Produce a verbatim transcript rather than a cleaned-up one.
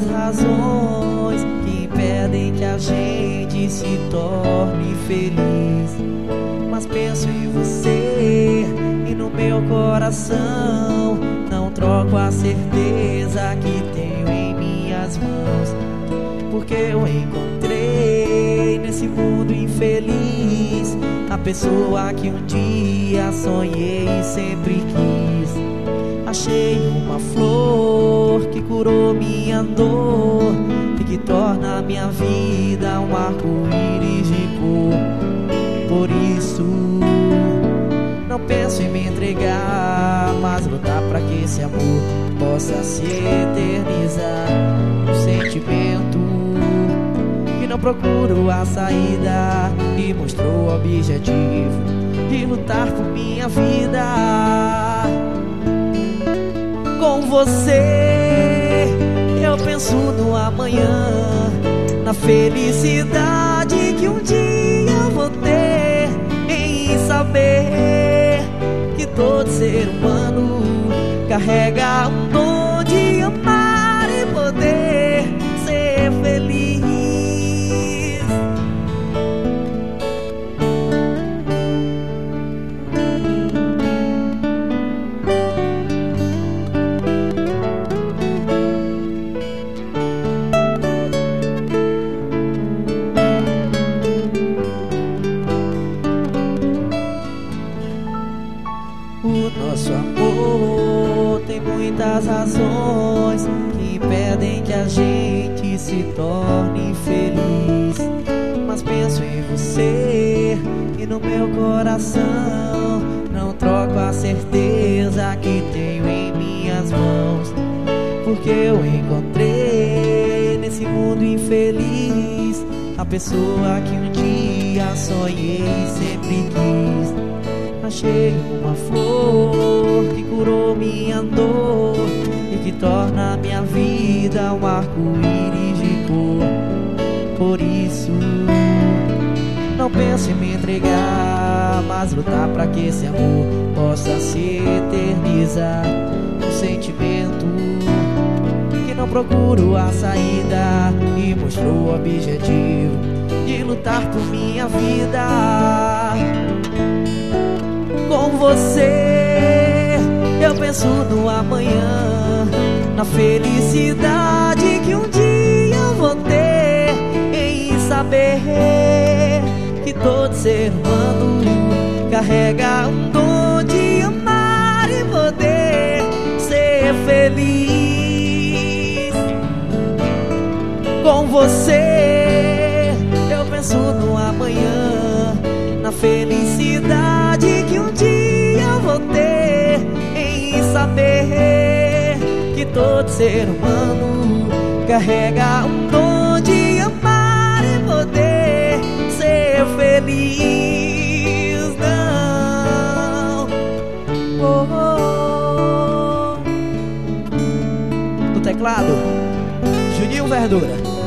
muitas razões que impedem que a gente se torne feliz, mas penso em você e no meu coração não troco a certeza que tenho em minhas mãos, porque eu encontrei nesse mundo infeliz a pessoa que um dia sonhei e sempre quis. Achei uma flor que curou minha dor e que torna minha vida um arco-íris de cor. Por isso não penso em me entregar, mas lutar pra que esse amor possa se eternizar. Um sentimento que não procuro a saída e mostrou o objetivo de lutar por minha vida. Com você eu penso no amanhã, na felicidade que um dia vou ter em saber que todo ser humano carrega um dom de amar e poder ser feliz. O nosso amor tem muitas razões que impedem que a gente se torne feliz, mas penso em você e no meu coração não troco a certeza que tenho em minhas mãos, porque eu encontrei nesse mundo infeliz a pessoa que um dia sonhei e sempre quis. Achei uma flor que curou minha dor e que torna minha vida um arco-íris de cor. Por isso não penso em me entregar, mas lutar pra que esse amor possa se eternizar. Um sentimento que não procuro a saída e mostrou o objetivo de lutar por minha vida. Com você eu penso no amanhã, na felicidade que um dia vou ter em saber que todo ser humano carrega um dom de amar e poder ser feliz. Com você eu penso no amanhã, na felicidade que um dia vou ter em saber que todo ser humano carrega um dom de amar e poder ser feliz. Não, oh, oh. No teclado, Juninho Verdura.